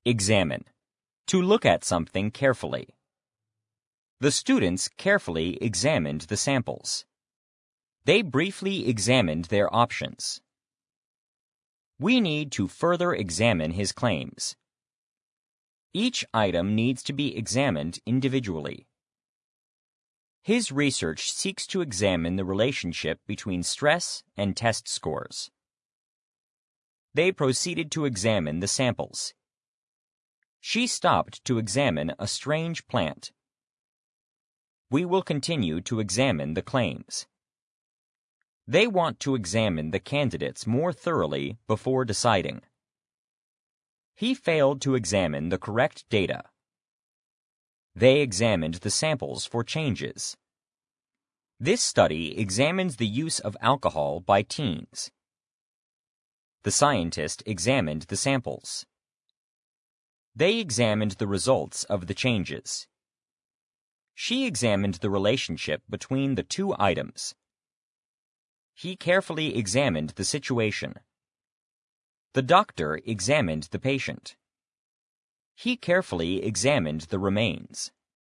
Examine. To look at something carefully. The students carefully examined the samples. They briefly examined their options. We need to further examine his claims. Each item needs to be examined individually. His research seeks to examine the relationship between stress and test scores. They proceeded to examine the samples. She stopped to examine a strange plant. We will continue to examine the claims. They want to examine the candidates more thoroughly before deciding. He failed to examine the correct data. They examined the samples for changes. This study examines the use of alcohol by teens. The scientist examined the samples. They examined the results of the changes. She examined the relationship between the two items. He carefully examined the situation. The doctor examined the patient. He carefully examined the remains.